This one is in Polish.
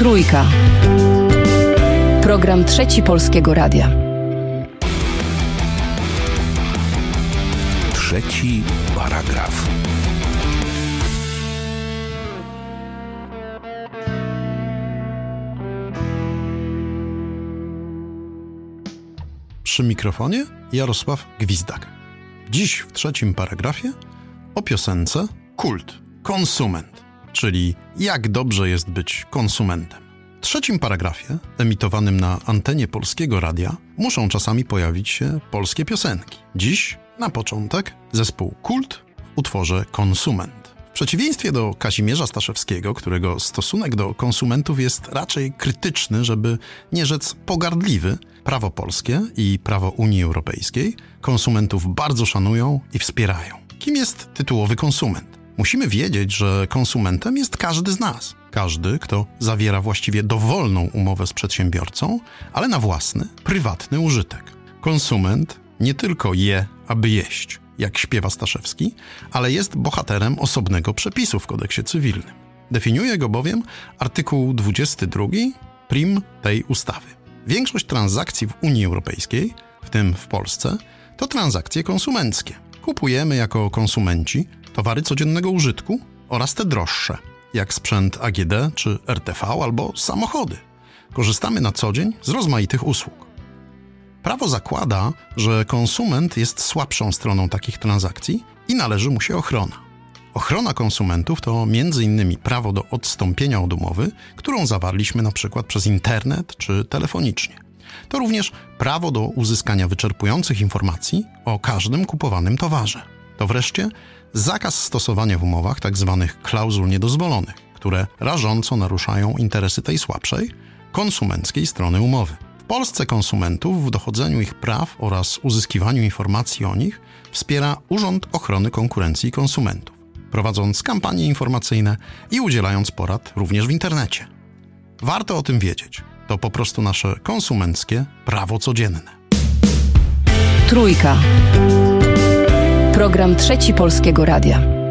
Trójka. Program Trzeci Polskiego Radia. Trzeci paragraf. Przy mikrofonie Jarosław Gwizdak. Dziś w trzecim paragrafie o piosence Kult, konsument, czyli jak dobrze jest być konsumentem. W trzecim paragrafie, emitowanym na antenie Polskiego Radia, muszą czasami pojawić się polskie piosenki. Dziś, na początek, zespół Kult w utworze Konsument. W przeciwieństwie do Kazimierza Staszewskiego, którego stosunek do konsumentów jest raczej krytyczny, żeby nie rzec pogardliwy, prawo polskie i prawo Unii Europejskiej konsumentów bardzo szanują i wspierają. Kim jest tytułowy konsument? Musimy wiedzieć, że konsumentem jest każdy z nas. Każdy, kto zawiera właściwie dowolną umowę z przedsiębiorcą, ale na własny, prywatny użytek. Konsument nie tylko je, aby jeść, jak śpiewa Staszewski, ale jest bohaterem osobnego przepisu w kodeksie cywilnym. Definiuje go bowiem artykuł 22 prim tej ustawy. Większość transakcji w Unii Europejskiej, w tym w Polsce, to transakcje konsumenckie. Kupujemy jako konsumenci towary codziennego użytku oraz te droższe, jak sprzęt AGD czy RTV albo samochody. Korzystamy na co dzień z rozmaitych usług. Prawo zakłada, że konsument jest słabszą stroną takich transakcji i należy mu się ochrona. Ochrona konsumentów to m.in. prawo do odstąpienia od umowy, którą zawarliśmy na przykład przez internet czy telefonicznie. To również prawo do uzyskania wyczerpujących informacji o każdym kupowanym towarze. To wreszcie zakaz stosowania w umowach tzw. klauzul niedozwolonych, które rażąco naruszają interesy tej słabszej, konsumenckiej strony umowy. W Polsce konsumentów w dochodzeniu ich praw oraz uzyskiwaniu informacji o nich wspiera Urząd Ochrony Konkurencji i Konsumentów, prowadząc kampanie informacyjne i udzielając porad również w internecie. Warto o tym wiedzieć. To po prostu nasze konsumenckie prawo codzienne. Trójka. Program Trzeci Polskiego Radia.